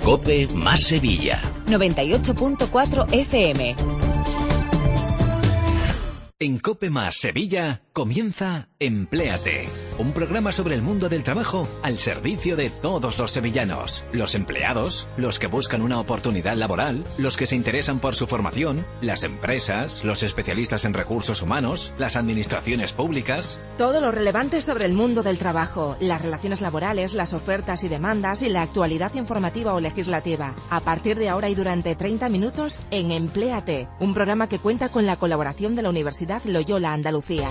COPE más Sevilla. 98.4 FM. En COPE más Sevilla comienza Empléate, un programa sobre el mundo del trabajo al servicio de todos los sevillanos, los empleados, los que buscan una oportunidad laboral, los que se interesan por su formación, las empresas, los especialistas en recursos humanos, las administraciones públicas. Todo lo relevante sobre el mundo del trabajo, las relaciones laborales, las ofertas y demandas y la actualidad informativa o legislativa. A partir de ahora y durante 30 minutos en Empléate, un programa que cuenta con la colaboración de la Universidad Loyola Andalucía.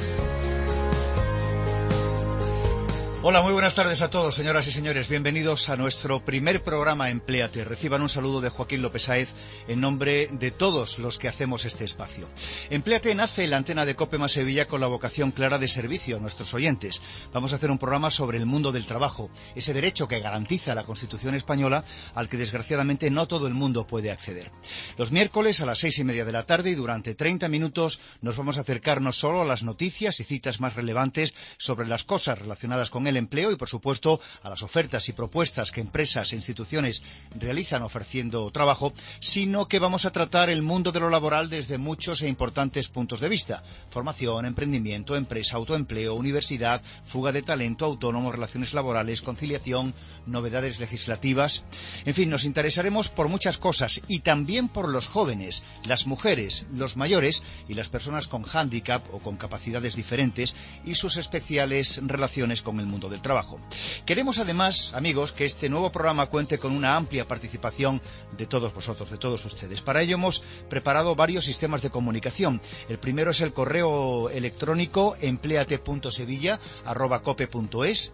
Hola, muy buenas tardes a todos, señoras y señores. Bienvenidos a nuestro primer programa Empléate. Reciban un saludo de Joaquín López Sáez en nombre de todos los que hacemos este espacio. Empléate nace en la antena de COPE más Sevilla con la vocación clara de servicio a nuestros oyentes. Vamos a hacer un programa sobre el mundo del trabajo, ese derecho que garantiza la Constitución española al que desgraciadamente no todo el mundo puede acceder. Los miércoles a las 6:30 de la tarde y durante 30 minutos nos vamos a acercar no solo a las noticias y citas más relevantes sobre las cosas relacionadas con el empleo y, por supuesto, a las ofertas y propuestas que empresas e instituciones realizan ofreciendo trabajo, sino que vamos a tratar el mundo de lo laboral desde muchos e importantes puntos de vista: formación, emprendimiento, empresa, autoempleo, universidad, fuga de talento, autónomos, relaciones laborales, conciliación, novedades legislativas. En fin, nos interesaremos por muchas cosas y también por los jóvenes, las mujeres, los mayores y las personas con hándicap o con capacidades diferentes y sus especiales relaciones con el mundo del trabajo. Queremos además, amigos, que este nuevo programa cuente con una amplia participación de todos vosotros, de todos ustedes. Para ello hemos preparado varios sistemas de comunicación. El primero es el correo electrónico empleate.sevilla@cope.es,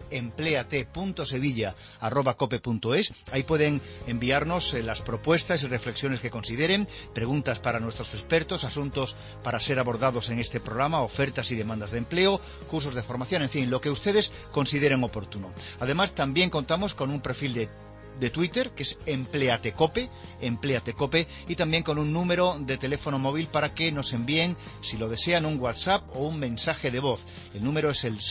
empleate.sevilla@cope.es. Ahí pueden enviarnos las propuestas y reflexiones que consideren, preguntas para nuestros expertos, asuntos para ser abordados en este programa, ofertas y demandas de empleo, cursos de formación, en fin, lo que ustedes consideren oportuno. Además, también contamos con un perfil de Twitter, que es Empleatecope, y también con un número de teléfono móvil para que nos envíen, si lo desean, un WhatsApp o un mensaje de voz. El número es el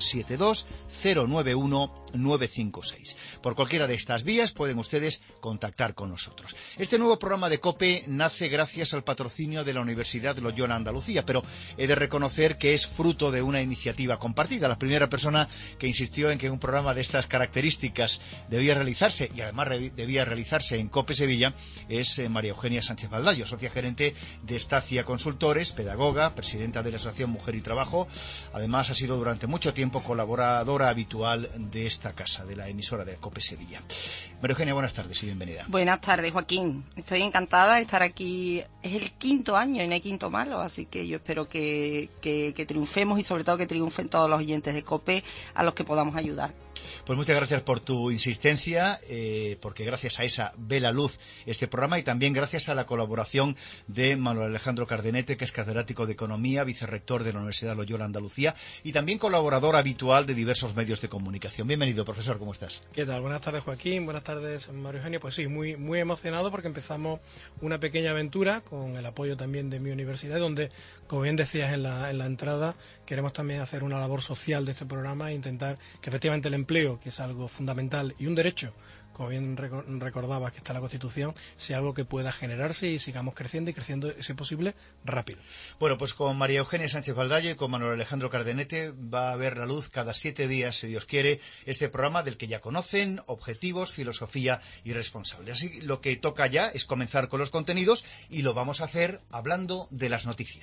672-091-956. Por cualquiera de estas vías pueden ustedes contactar con nosotros. Este nuevo programa de COPE nace gracias al patrocinio de la Universidad Loyola Andalucía, pero he de reconocer que es fruto de una iniciativa compartida. La primera persona que insistió en que un programa de estas características debía realizarse, y además debía realizarse en COPE Sevilla, es María Eugenia Sánchez Baldayo, socia gerente de Estacia Consultores, pedagoga, presidenta de la Asociación Mujer y Trabajo. Además, ha sido durante mucho tiempo colaboradora habitual de esta casa, de la emisora de COPE Sevilla. María Eugenia, buenas tardes y bienvenida. Buenas tardes, Joaquín. Estoy encantada de estar aquí. Es el quinto año y no hay quinto malo, así que yo espero que triunfemos y sobre todo que triunfen todos los oyentes de COPE a los que podamos ayudar. Pues muchas gracias por tu insistencia, porque gracias a esa ve la luz este programa, y también gracias a la colaboración de Manuel Alejandro Cardenete, que es catedrático de Economía, vicerrector de la Universidad Loyola Andalucía y también colaborador habitual de diversos medios de comunicación. Bienvenido, profesor, ¿cómo estás? ¿Qué tal? Buenas tardes, Joaquín. Buenas tardes, María Eugenia. Pues sí, muy emocionado porque empezamos una pequeña aventura con el apoyo también de mi universidad, donde, como bien decías en la entrada, queremos también hacer una labor social de este programa e intentar que efectivamente el empleo, que es algo fundamental y un derecho, como bien recordabas que está en la Constitución, sea algo que pueda generarse y sigamos creciendo y creciendo, si es posible, rápido. Bueno, pues con María Eugenia Sánchez Baldayo y con Manuel Alejandro Cardenete va a ver la luz cada 7 días, si Dios quiere, este programa del que ya conocen: objetivos, filosofía y responsable. Así, lo que toca ya es comenzar con los contenidos, y lo vamos a hacer hablando de las noticias.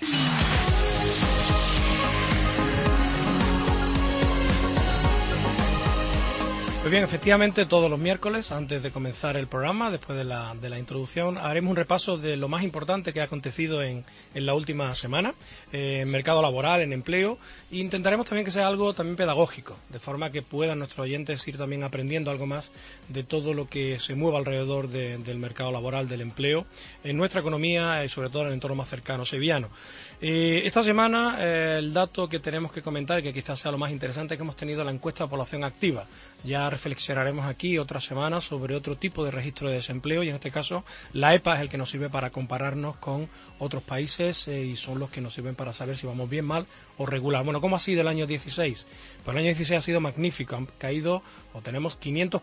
Pues bien, efectivamente, todos los miércoles, antes de comenzar el programa, después de la introducción, haremos un repaso de lo más importante que ha acontecido en la última semana, en mercado laboral, en empleo, e intentaremos también que sea algo también pedagógico, de forma que puedan nuestros oyentes ir también aprendiendo algo más de todo lo que se mueva alrededor del mercado laboral, del empleo, en nuestra economía y sobre todo en el entorno más cercano sevillano. Esta semana el dato que tenemos que comentar, que quizás sea lo más interesante, es que hemos tenido la encuesta de población activa. Ya ha reflexionaremos aquí otra semana sobre otro tipo de registro de desempleo, y en este caso la EPA es el que nos sirve para compararnos con otros países y son los que nos sirven para saber si vamos bien, mal o regular. Bueno, ¿cómo ha sido el año 16? Pues el año 16 ha sido magnífico. Han caído, o tenemos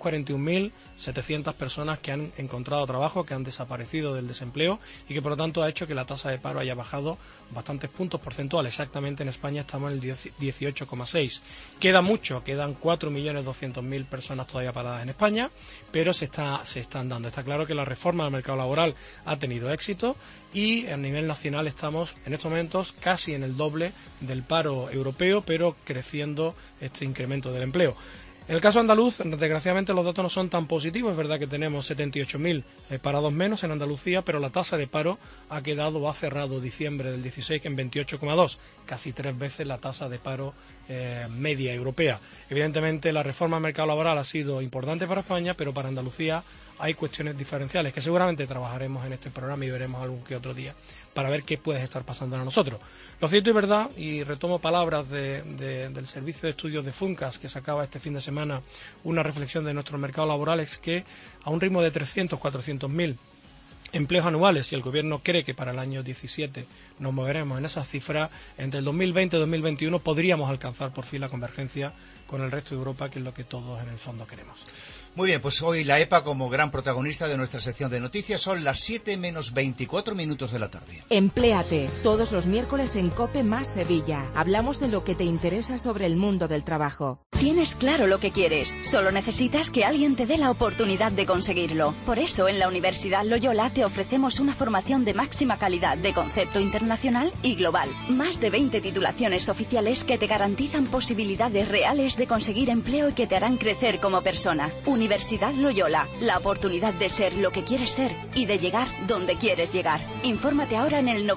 541.700 personas que han encontrado trabajo, que han desaparecido del desempleo y que por lo tanto ha hecho que la tasa de paro haya bajado bastantes puntos porcentuales. Exactamente en España estamos en el 18,6. Queda mucho, quedan 4.200.000 personas todavía paradas en España, pero se están dando. Está claro que la reforma del mercado laboral ha tenido éxito y a nivel nacional estamos en estos momentos casi en el doble del paro europeo, pero creciendo este incremento del empleo. En el caso andaluz, desgraciadamente los datos no son tan positivos. Es verdad que tenemos 78.000 parados menos en Andalucía, pero la tasa de paro ha cerrado diciembre del 16 en 28,2, casi 3 veces la tasa de paro media europea. Evidentemente la reforma del mercado laboral ha sido importante para España, pero para Andalucía hay cuestiones diferenciales que seguramente trabajaremos en este programa y veremos algún que otro día para ver qué puede estar pasando a nosotros. Lo cierto y verdad, y retomo palabras del Servicio de Estudios de Funcas, que sacaba este fin de semana una reflexión de nuestro mercado laboral, es que a un ritmo de 400.000 empleos anuales, y el Gobierno cree que para el año 17 nos moveremos en esa cifra, entre el 2020 y 2021 podríamos alcanzar por fin la convergencia con el resto de Europa, que es lo que todos en el fondo queremos. Muy bien, pues hoy la EPA como gran protagonista de nuestra sección de noticias. Son las 7 menos 24 minutos de la tarde. Empléate, todos los miércoles en COPE más Sevilla. Hablamos de lo que te interesa sobre el mundo del trabajo. Tienes claro lo que quieres, solo necesitas que alguien te dé la oportunidad de conseguirlo. Por eso en la Universidad Loyola te ofrecemos una formación de máxima calidad de concepto internacional y global. Más de 20 titulaciones oficiales que te garantizan posibilidades reales de conseguir empleo y que te harán crecer como persona. Universidad Loyola, la oportunidad de ser lo que quieres ser y de llegar donde quieres llegar. Infórmate ahora en el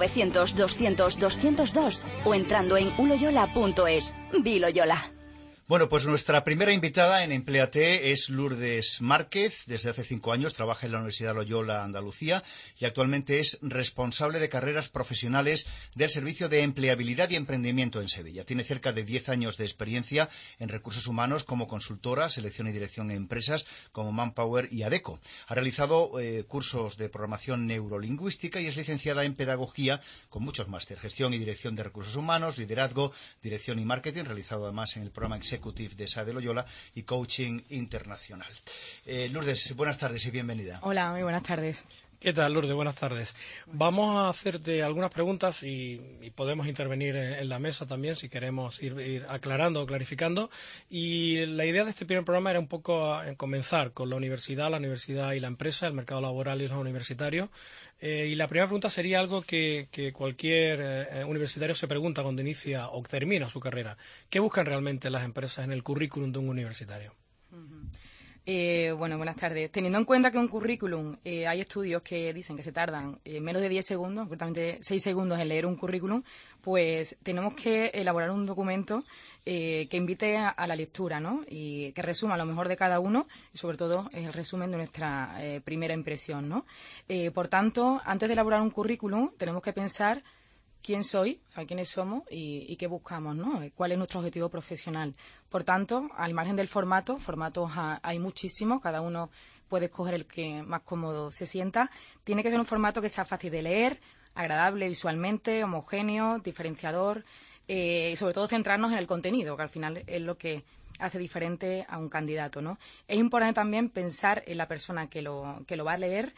900-200-202 o entrando en uloyola.es. Loyola. Bueno, pues nuestra primera invitada en Empléate es Lourdes Márquez. Desde hace 5 años trabaja en la Universidad Loyola Andalucía y actualmente es responsable de carreras profesionales del Servicio de Empleabilidad y Emprendimiento en Sevilla. Tiene cerca de 10 años de experiencia en recursos humanos como consultora, selección y dirección en empresas como Manpower y Adecco. Ha realizado cursos de programación neurolingüística y es licenciada en pedagogía con muchos máster, gestión y dirección de recursos humanos, liderazgo, dirección y marketing, realizado además en el programa Executive de SAE de Loyola y Coaching Internacional. Lourdes, buenas tardes y bienvenida. Hola, muy buenas tardes. ¿Qué tal, Lourdes? Buenas tardes. Vamos a hacerte algunas preguntas y podemos intervenir en la mesa también si queremos ir aclarando o clarificando. Y la idea de este primer programa era un poco comenzar con la universidad y la empresa, el mercado laboral y los universitarios. Y la primera pregunta sería algo que cualquier universitario se pregunta cuando inicia o termina su carrera. ¿Qué buscan realmente las empresas en el currículum de un universitario? Bueno, buenas tardes. Teniendo en cuenta que un currículum, hay estudios que dicen que se tardan menos de 10 segundos, concretamente 6 segundos en leer un currículum, pues tenemos que elaborar un documento que invite a la lectura, ¿no? Y que resuma lo mejor de cada uno y, sobre todo, el resumen de nuestra primera impresión, ¿no? Por tanto, antes de elaborar un currículum, tenemos que pensar quién soy, o sea, quiénes somos y qué buscamos, ¿no? ¿Cuál es nuestro objetivo profesional? Por tanto, al margen del formatos hay muchísimos, cada uno puede escoger el que más cómodo se sienta. Tiene que ser un formato que sea fácil de leer, agradable visualmente, homogéneo, diferenciador y sobre todo centrarnos en el contenido, que al final es lo que hace diferente a un candidato, ¿no? Es importante también pensar en la persona que lo va a leer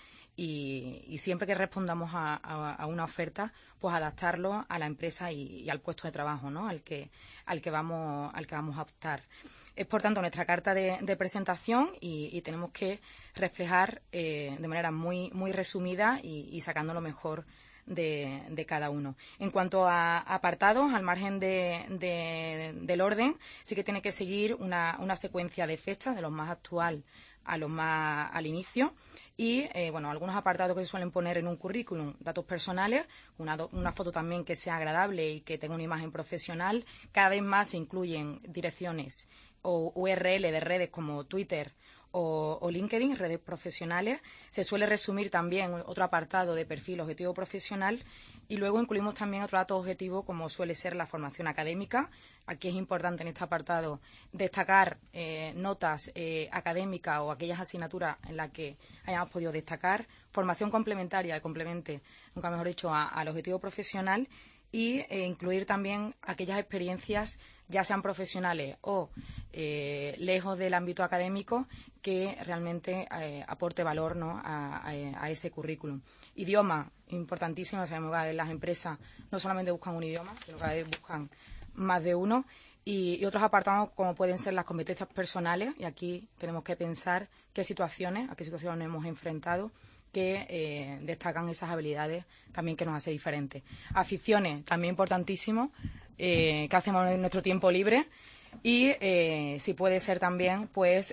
y siempre que respondamos a una oferta, pues adaptarlo a la empresa y al puesto de trabajo, ¿no? al que vamos a optar. Es, por tanto, nuestra carta de presentación y tenemos que reflejar de manera muy, muy resumida y sacando lo mejor de cada uno. En cuanto a apartados, al margen del orden, sí que tiene que seguir una secuencia de fechas, de lo más actual a lo más al inicio. Y, algunos apartados que se suelen poner en un currículum, datos personales, una foto también que sea agradable y que tenga una imagen profesional. Cada vez más se incluyen direcciones o URL de redes como Twitter o LinkedIn, redes profesionales. Se suele resumir también otro apartado de perfil objetivo profesional y luego incluimos también otro dato objetivo como suele ser la formación académica. Aquí es importante en este apartado destacar notas académicas o aquellas asignaturas en las que hayamos podido destacar, formación complementaria que complemente, nunca mejor dicho, al objetivo profesional y incluir también aquellas experiencias, ya sean profesionales o lejos del ámbito académico, que realmente aporte valor, ¿no?, a ese currículum. Idioma, importantísimo. Sabemos que las empresas no solamente buscan un idioma, sino que cada vez buscan más de uno. Y otros apartados como pueden ser las competencias personales, y aquí tenemos que pensar a qué situaciones hemos enfrentado que destacan esas habilidades también que nos hace diferentes. Aficiones, también importantísimo, que hacemos en nuestro tiempo libre y si puede ser también pues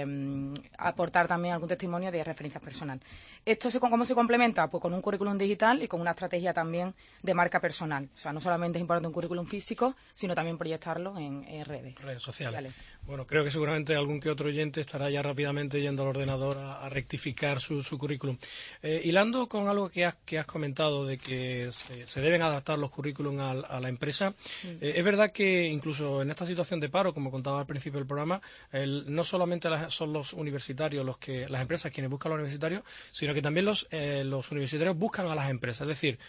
aportar también algún testimonio de referencia personal. ¿Esto ¿cómo se complementa? Pues con un currículum digital y con una estrategia también de marca personal. O sea, no solamente es importante un currículum físico, sino también proyectarlo en redes sociales. Bueno, creo que seguramente algún que otro oyente estará ya rápidamente yendo al ordenador a rectificar su currículum. Hilando con algo que has comentado de que se deben adaptar los currículum a la empresa, es verdad que incluso en esta situación de paro, como contaba al principio del programa, no solamente son los universitarios las empresas quienes buscan a los universitarios, sino que también los universitarios buscan a las empresas. Es decir,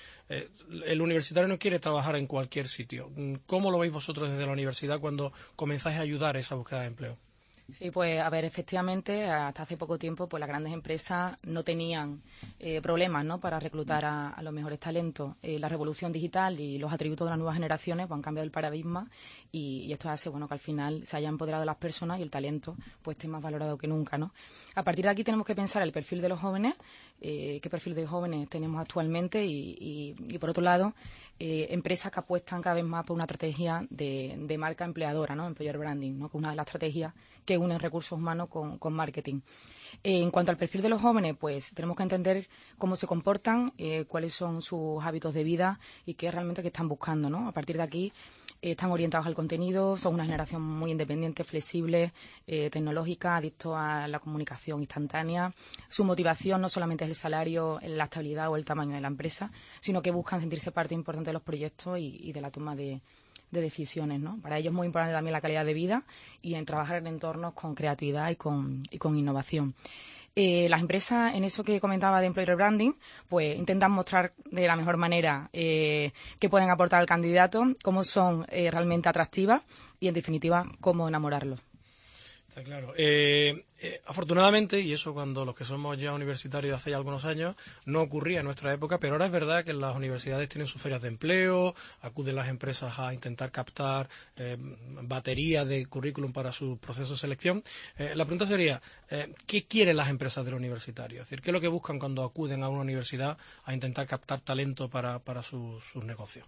el universitario no quiere trabajar en cualquier sitio. ¿Cómo lo veis vosotros desde la universidad cuando comenzáis a ayudar a esa búsqueda de empleo? Sí, pues a ver, efectivamente, hasta hace poco tiempo pues las grandes empresas no tenían problemas, ¿no?, para reclutar a los mejores talentos. La revolución digital y los atributos de las nuevas generaciones pues, han cambiado el paradigma y esto hace que al final se hayan empoderado las personas y el talento pues esté más valorado que nunca, ¿no? A partir de aquí tenemos que pensar el perfil de los jóvenes, qué perfil de jóvenes tenemos actualmente y por otro lado, empresas que apuestan cada vez más por una estrategia de marca empleadora, ¿no?, employer branding, ¿no?, que es una de las estrategias que unen recursos humanos con marketing. En cuanto al perfil de los jóvenes, pues tenemos que entender cómo se comportan, cuáles son sus hábitos de vida y qué realmente que están buscando, ¿no? A partir de aquí están orientados al contenido, son una generación muy independiente, flexible, tecnológica, adicto a la comunicación instantánea. Su motivación no solamente es el salario, la estabilidad o el tamaño de la empresa, sino que buscan sentirse parte importante de los proyectos y de la toma de decisiones, ¿no? Para ellos es muy importante también la calidad de vida y en trabajar en entornos con creatividad y con innovación. Las empresas, en eso que comentaba de employer branding, pues intentan mostrar de la mejor manera qué pueden aportar al candidato, cómo son realmente atractivas y, en definitiva, cómo enamorarlos. Está claro. Afortunadamente, y eso cuando los que somos ya universitarios hace ya algunos años, no ocurría en nuestra época, pero ahora es verdad que las universidades tienen sus ferias de empleo, acuden las empresas a intentar captar baterías de currículum para su proceso de selección. La pregunta sería, ¿qué quieren las empresas del universitario? Es decir, ¿qué es lo que buscan cuando acuden a una universidad a intentar captar talento para sus negocios?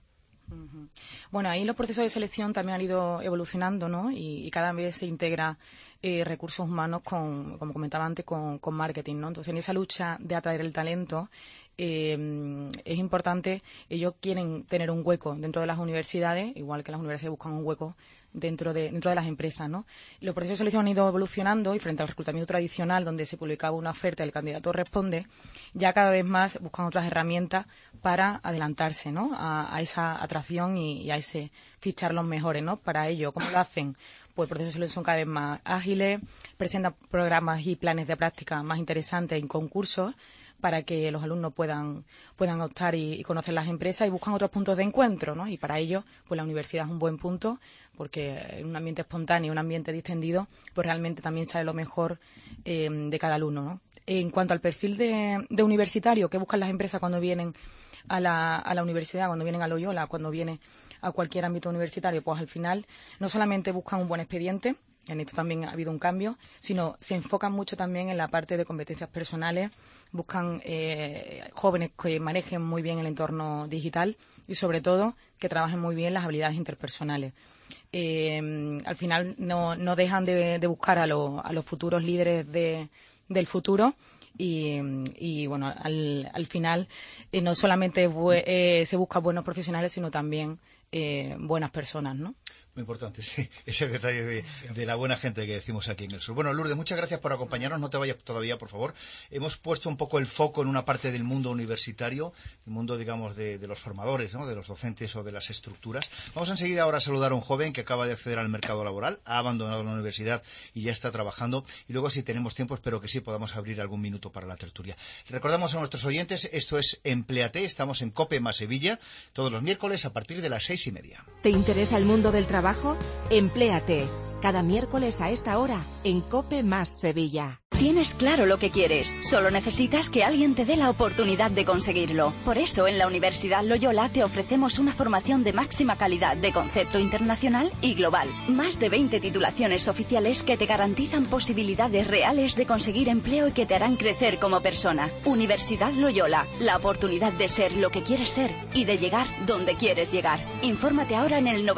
Bueno, ahí los procesos de selección también han ido evolucionando, ¿no? Y cada vez se integra recursos humanos como comentaba antes, con marketing, ¿no? Entonces, en esa lucha de atraer el talento, es importante, ellos quieren tener un hueco dentro de las universidades, igual que las universidades buscan un hueco dentro de las empresas, ¿no? Los procesos de selección han ido evolucionando y frente al reclutamiento tradicional, donde se publicaba una oferta y el candidato responde, ya cada vez más buscan otras herramientas para adelantarse, ¿no?, a esa atracción y a ese fichar los mejores, ¿no? Para ello, ¿cómo lo hacen? Pues procesos de selección son cada vez más ágiles, presentan programas y planes de práctica más interesantes en concursos para que los alumnos puedan optar y conocer las empresas y buscan otros puntos de encuentro, ¿no? Y para ello, pues la universidad es un buen punto porque en un ambiente espontáneo, un ambiente distendido, pues realmente también sale lo mejor de cada alumno, ¿no? En cuanto al perfil de universitario, ¿qué buscan las empresas cuando vienen a la universidad, cuando vienen a Loyola, cuando vienen a cualquier ámbito universitario? Pues al final no solamente buscan un buen expediente, en esto también ha habido un cambio, sino se enfocan mucho también en la parte de competencias personales, buscan jóvenes que manejen muy bien el entorno digital y sobre todo que trabajen muy bien las habilidades interpersonales. Al final no dejan de buscar a los futuros líderes del futuro y bueno, al final no solamente se busca buenos profesionales, sino también buenas personas, ¿no? Muy importante, sí, ese detalle de la buena gente que decimos aquí en el sur. Bueno, Lourdes, muchas gracias por acompañarnos. No te vayas todavía, por favor. Hemos puesto un poco el foco en una parte del mundo universitario, el mundo, digamos, de los formadores, ¿no?, de los docentes o de las estructuras. Vamos enseguida ahora a saludar a un joven que acaba de acceder al mercado laboral, ha abandonado la universidad y ya está trabajando. Y luego, si tenemos tiempo, espero que sí podamos abrir algún minuto para la tertulia. Recordamos a nuestros oyentes, esto es Empléate, estamos en COPE más Sevilla, todos los miércoles a partir de las 6:30. ¿Te interesa el mundo del trabajo? Empléate. Cada miércoles a esta hora en COPE más Sevilla. Tienes claro lo que quieres, solo necesitas que alguien te dé la oportunidad de conseguirlo. Por eso en la Universidad Loyola te ofrecemos una formación de máxima calidad de concepto internacional y global. Más de 20 titulaciones oficiales que te garantizan posibilidades reales de conseguir empleo y que te harán crecer como persona. Universidad Loyola, la oportunidad de ser lo que quieres ser y de llegar donde quieres llegar. Infórmate ahora en el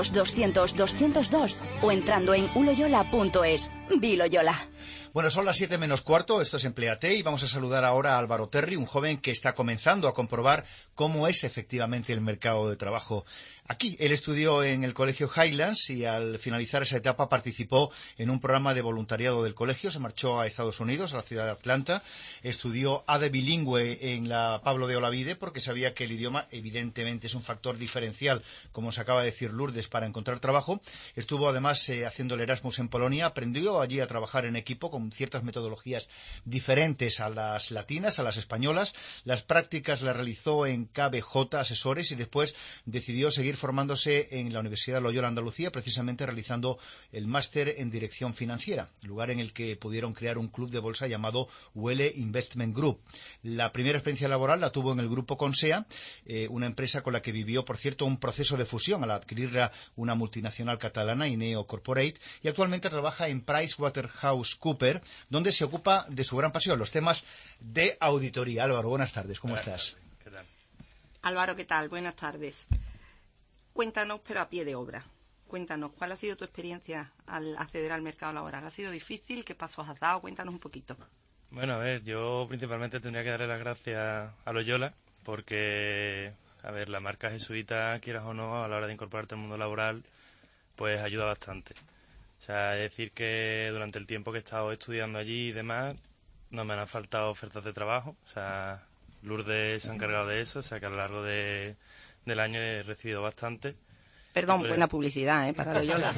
900-200-202 o entrando en uloyola.es. Viloyola. Bueno, son las 7 menos cuarto, esto es Empléate, y vamos a saludar ahora a Álvaro Terry, un joven que está comenzando a comprobar cómo es efectivamente el mercado de trabajo aquí. Él estudió en el colegio Highlands y al finalizar esa etapa participó en un programa de voluntariado del colegio, se marchó a Estados Unidos, a la ciudad de Atlanta, estudió ADE bilingüe en la Pablo de Olavide porque sabía que el idioma evidentemente es un factor diferencial, como se acaba de decir Lourdes, para encontrar trabajo. Estuvo además haciendo el Erasmus en Polonia, aprendió allí a trabajar en equipo con ciertas metodologías diferentes a las latinas, a las españolas. Las prácticas las realizó en KBJ Asesores y después decidió seguir formándose en la Universidad Loyola Andalucía, precisamente realizando el máster en dirección financiera, lugar en el que pudieron crear un club de bolsa llamado Huele Investment Group. La primera experiencia laboral la tuvo en el grupo Consea, una empresa con la que vivió, por cierto, un proceso de fusión al adquirirla una multinacional catalana, Ineo Corporate, y actualmente trabaja en PricewaterhouseCoopers, donde se ocupa de su gran pasión, los temas de auditoría. Álvaro, buenas tardes, ¿cómo estás? ¿Qué tal? Álvaro, ¿qué tal? Buenas tardes. Cuéntanos, pero a pie de obra. Cuéntanos, ¿cuál ha sido tu experiencia al acceder al mercado laboral? ¿Ha sido difícil? ¿Qué pasos has dado? Cuéntanos un poquito. Bueno, a ver, yo principalmente tendría que darle las gracias a Loyola porque, a ver, la marca jesuita, quieras o no, a la hora de incorporarte al mundo laboral, pues ayuda bastante. O sea, es decir que durante el tiempo que he estado estudiando allí y demás, no me han faltado ofertas de trabajo. O sea, Lourdes se ha encargado de eso, o sea que a lo largo del año he recibido bastante. Perdón, buena publicidad, para Loyola.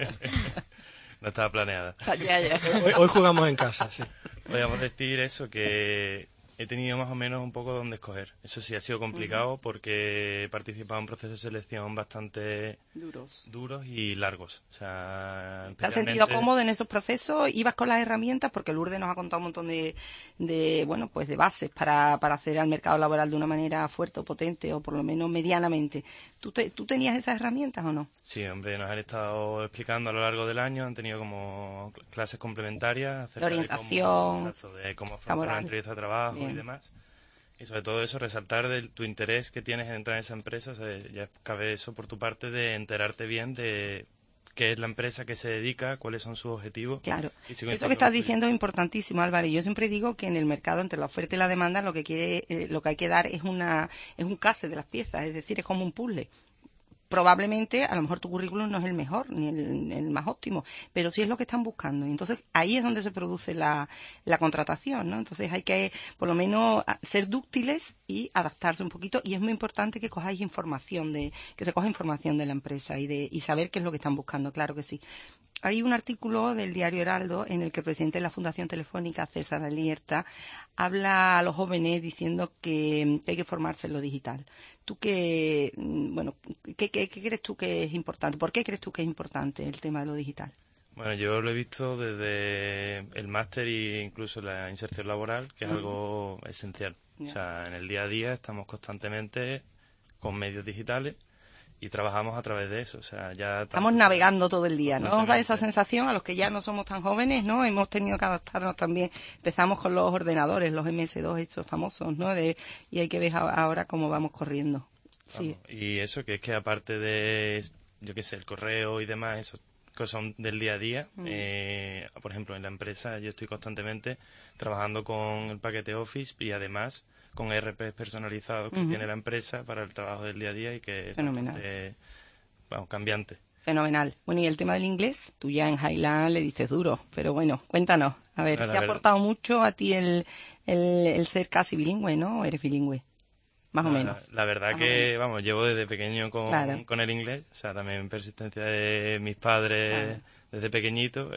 No estaba planeada. Ya. Hoy jugamos en casa, sí. Podríamos decir eso, que he tenido más o menos un poco donde escoger. Eso sí, ha sido complicado porque he participado en procesos de selección bastante duros y largos. O sea, ¿te has sentido cómodo en esos procesos? ¿Ibas con las herramientas? Porque Lourdes nos ha contado un montón de bases para hacer al mercado laboral de una manera fuerte o potente, o por lo menos medianamente. ¿Tú tenías esas herramientas o no? Sí, hombre, nos han estado explicando a lo largo del año, han tenido como clases complementarias acerca de orientación, de cómo afrontar una entrevista de trabajo. Bien. Y demás. Y sobre todo eso, resaltar tu interés que tienes en entrar en esa empresa. O sea, ya cabe eso por tu parte de enterarte bien de qué es la empresa, qué se dedica, cuáles son sus objetivos. Claro, eso que estás diciendo es importantísimo, Álvaro. Yo siempre digo que en el mercado, entre la oferta y la demanda, lo que hay que dar es un case de las piezas, es decir, es como un puzzle. Probablemente, a lo mejor tu currículum no es el mejor, ni el más óptimo, pero sí es lo que están buscando. Y entonces, ahí es donde se produce la contratación, ¿no? Entonces, hay que, por lo menos, ser dúctiles y adaptarse un poquito. Y es muy importante que cojáis que se coja información de la empresa y saber qué es lo que están buscando, claro que sí. Hay un artículo del diario Heraldo en el que el presidente de la Fundación Telefónica, César Alierta, habla a los jóvenes diciendo que hay que formarse en lo digital. ¿Tú qué crees tú que es importante? ¿Por qué crees tú que es importante el tema de lo digital? Bueno, yo lo he visto desde el máster e incluso la inserción laboral, que es algo esencial. O sea, en el día a día estamos constantemente con medios digitales y trabajamos a través de eso. O sea, ya estamos navegando todo el día, ¿no? Nos da esa sensación a los que ya no somos tan jóvenes, ¿no? Hemos tenido que adaptarnos también. Empezamos con los ordenadores, los MS2, estos famosos, ¿no? Y hay que ver ahora cómo vamos corriendo. Sí. Vamos, y eso, que es que aparte de, yo qué sé, el correo y demás, esas cosas del día a día, por ejemplo, en la empresa yo estoy constantemente trabajando con el paquete Office y además con ERPs personalizados que tiene la empresa para el trabajo del día a día y que es bastante, cambiante. Fenomenal. Bueno, y el tema del inglés, tú ya en Highland le dices duro, pero bueno, cuéntanos. A ver, ¿te ha aportado mucho a ti el ser casi bilingüe, ¿no? ¿O eres bilingüe? Más o menos. La verdad que, vamos, llevo desde pequeño con el inglés, o sea, también persistencia de mis padres desde pequeñito,